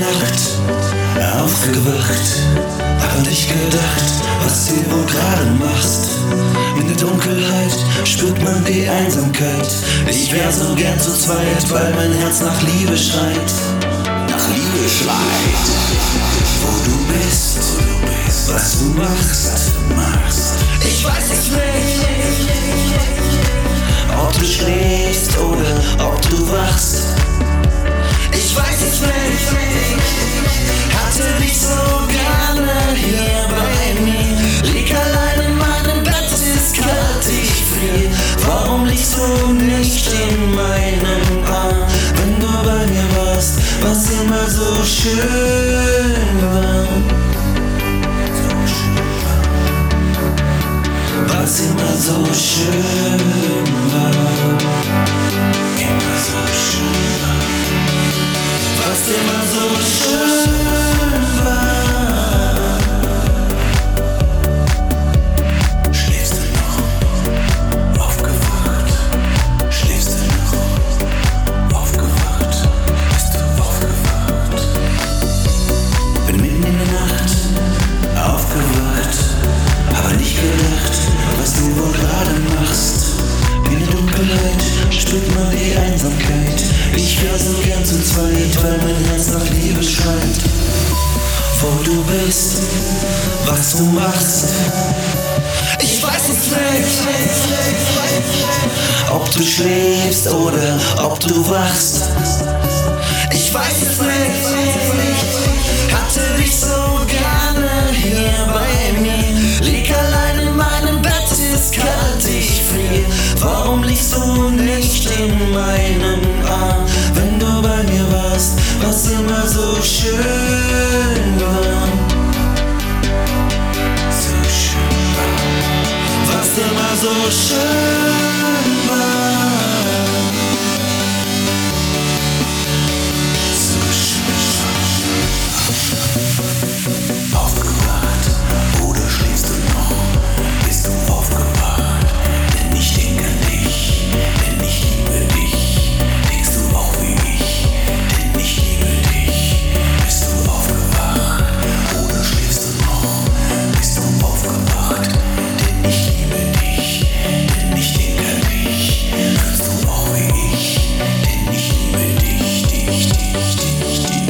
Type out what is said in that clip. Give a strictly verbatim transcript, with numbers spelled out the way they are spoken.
Nacht aufgewacht, hab an dich gedacht, was du wohl gerade machst. In der Dunkelheit spürt man die Einsamkeit. Ich wär so gern zu zweit, weil mein Herz nach Liebe schreit. Nach Liebe schreit. Wo du bist, was du machst. Ich weiß es nicht, ob du schläfst oder ob du wachst. Ich weiß es nicht, hatte dich so gerne hier bei mir. Lieg allein in meinem Bett, ist kalt, ich frier. Warum liegst du nicht in meinem Arm, wenn du bei mir warst, was immer so schön war? Was immer so schön war, immer so schön war, was immer so schön war. Schläfst du noch? Aufgewacht? Schläfst du noch? Aufgewacht? Bist du aufgewacht? Bin mitten in der Nacht aufgewacht, aber nicht gedacht, was du wohl gerade machst. In der Dunkelheit spürt man die Einsamkeit. Ich wär so gern zu zweit, weil mein Herz nach Liebe schreit. Wo du bist, was du machst. Ich weiß es nicht, ob du schläfst oder ob du wachst. Ich weiß es nicht, hatte dich so gerne hier bei mir. Lieg allein in meinem Bett, ist kalt, ich frier. Warum liegst du nicht in meinem Arm, wenn du bei mir warst, was immer so schön war? So schön war, was immer so schön war. So schön war. Aufgewacht, oder schläfst du noch? Bist du aufgewacht? Denn ich denke an dich, denn ich liebe dich. Denkst du auch wie ich? Denn ich liebe dich. Bist du aufgewacht? Oder schläfst du noch? Bist du aufgewacht? Denn ich liebe dich, denn ich denke an dich. Fühlst du auch wie ich? Denn ich liebe dich, dich, dich, dich, dich.